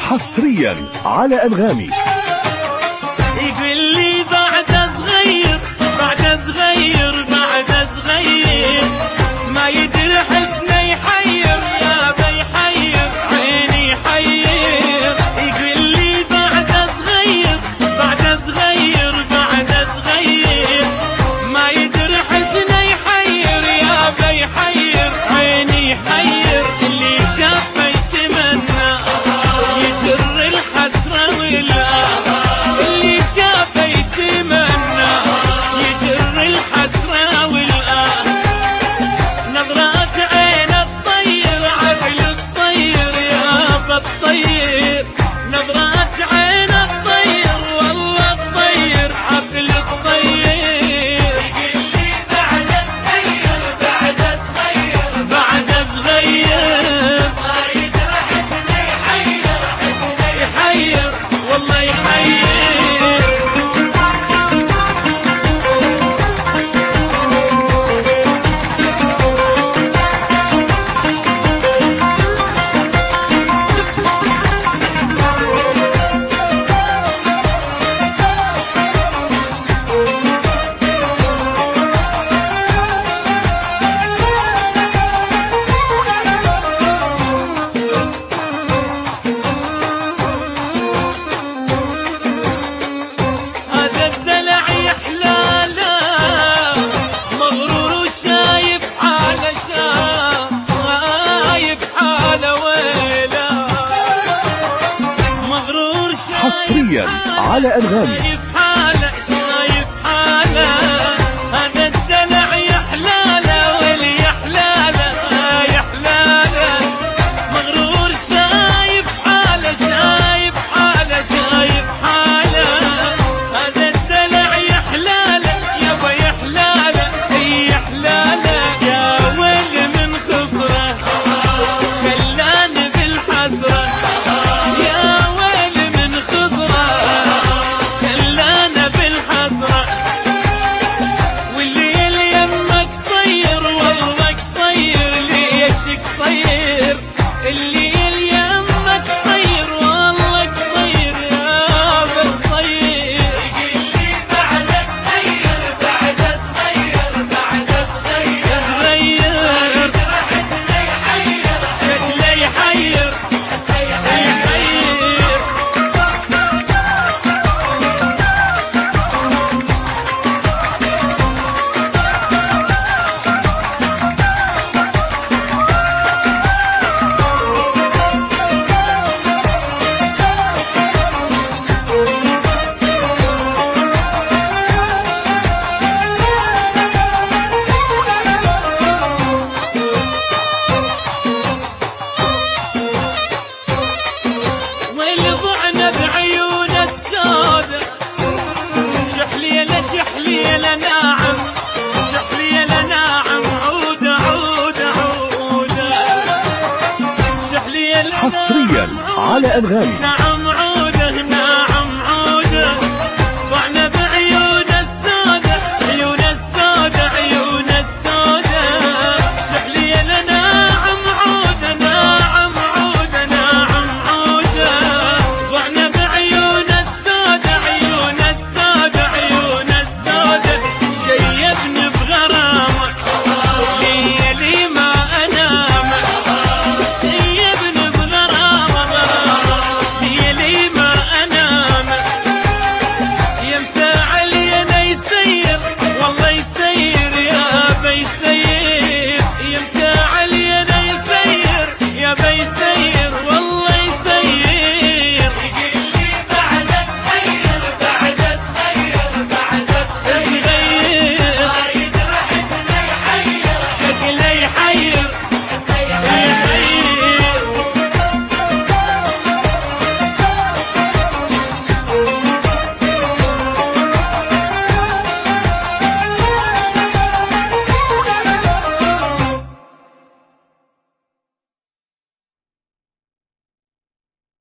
حصريا على أنغامي. يقول لي بعد صغير بعد صغير بعد صغير ما يدري حسنه يحير يا بيحير عيني يحير. يقول لي بعد صغير بعد صغير بعد صغير ما يدري حسنه يحير يا بيحير عيني يحير. اللي شافه يتمنى يجر الحسرة ولا اللي شافه يتمنى يجر الحسرة والآه. نظرات عين الطير عقل الطير يا الطير. نظرات عين الطير والله الطير عقل الطير. يقول لي بعد صغير بعد صغير بعد صغير ما يدري حسنه يحير حسنه يحير والله يحير. هذا الدلع يحلاله مغرور وشايف حاله شايف حاله ويله مغرور حصريا على أنغامي. شايف حاله شايف حاله. هذا الدلع يحلاله واللي يحلاله يحلاله مغرور شايف حاله شايف حاله شايف حاله. هذا الدلع يحلاله يابا يحلاله يحلاله. يا ويل من خسره خلاني بالحسره يا ويل من خسره خلاني بالحسره. والليل يمك صير والله قصير ليش قصير. الليل يمك صير والله قصير يابا قصير. يقول لي بعد صغير بعد صغير بعد صغير غير حسنه يحير شكله يحير يحير. والضعنا بعيون السودة شحليلة شحليلة ناعم شحليلة ناعم عودة عودة عودة شحليلة حصريا على أنغامي.